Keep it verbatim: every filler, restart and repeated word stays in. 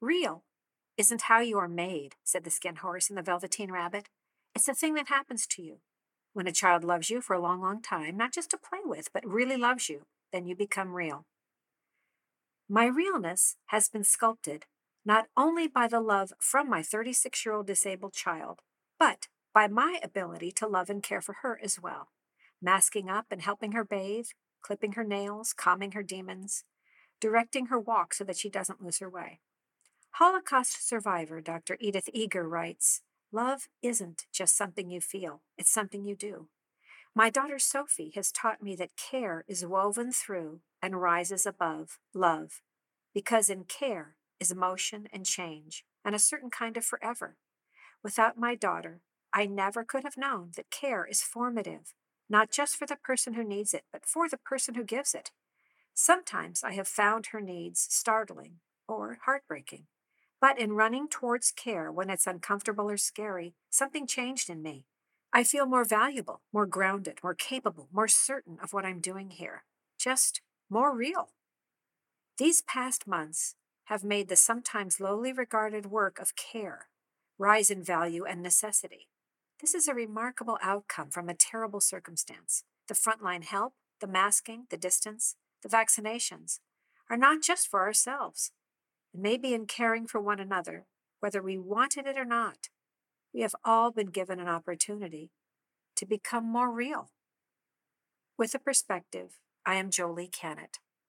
Real isn't how you are made, said the Skin Horse and the Velveteen Rabbit. It's the thing that happens to you. When a child loves you for a long, long time, not just to play with, but really loves you, then you become real. My realness has been sculpted not only by the love from my thirty-six year old disabled child, but by my ability to love and care for her as well, masking up and helping her bathe, clipping her nails, calming her demons, directing her walk so that she doesn't lose her way. Holocaust survivor Doctor Edith Eger writes, "Love isn't just something you feel, it's something you do." My daughter Sophie has taught me that care is woven through and rises above love, because in care is motion and change, and a certain kind of forever. Without my daughter, I never could have known that care is formative, not just for the person who needs it, but for the person who gives it. Sometimes I have found her needs startling or heartbreaking. But in running towards care when it's uncomfortable or scary, something changed in me. I feel more valuable, more grounded, more capable, more certain of what I'm doing here. Just more real. These past months have made the sometimes lowly regarded work of care rise in value and necessity. This is a remarkable outcome from a terrible circumstance. The frontline help, the masking, the distance, the vaccinations are not just for ourselves. And maybe in caring for one another, whether we wanted it or not, we have all been given an opportunity to become more real. With a perspective, I am Jolie Cannett.